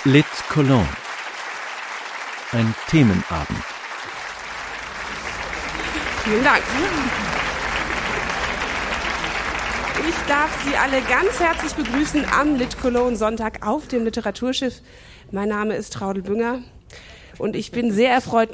Lit Cologne. Ein Themenabend. Vielen Dank. Ich darf Sie alle ganz herzlich begrüßen am Lit Cologne Sonntag auf dem Literaturschiff. Mein Name ist Traudl Bünger und ich bin sehr erfreut.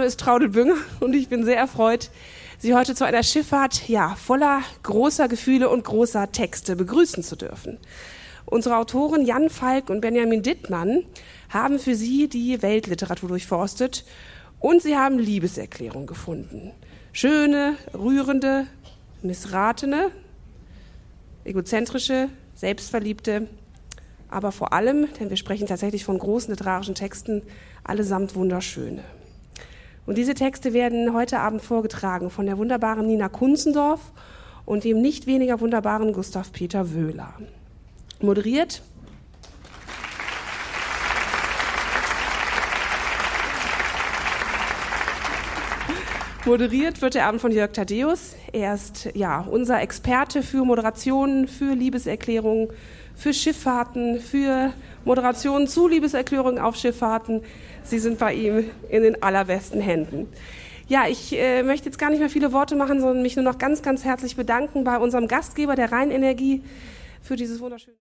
Sie heute zu einer Schifffahrt, voller großer Gefühle und großer Texte begrüßen zu dürfen. Unsere Autoren Jan Falk und Benjamin Dittmann haben für Sie die Weltliteratur durchforstet und sie haben Liebeserklärungen gefunden. Schöne, rührende, missratene, egozentrische, selbstverliebte, aber vor allem, denn wir sprechen tatsächlich von großen literarischen Texten, allesamt wunderschöne. Und diese Texte werden heute Abend vorgetragen von der wunderbaren Nina Kunzendorf und dem nicht weniger wunderbaren Gustav Peter Wöhler. Moderiert wird der Abend von Jörg Thaddeus. Er ist unser Experte für Moderationen, für Liebeserklärungen, für Schifffahrten, für Moderationen zu Liebeserklärungen auf Schifffahrten. Sie sind bei ihm in den allerbesten Händen. Ja, ich möchte jetzt gar nicht mehr viele Worte machen, sondern mich nur noch ganz, ganz herzlich bedanken bei unserem Gastgeber der Rheinenergie für dieses wunderschöne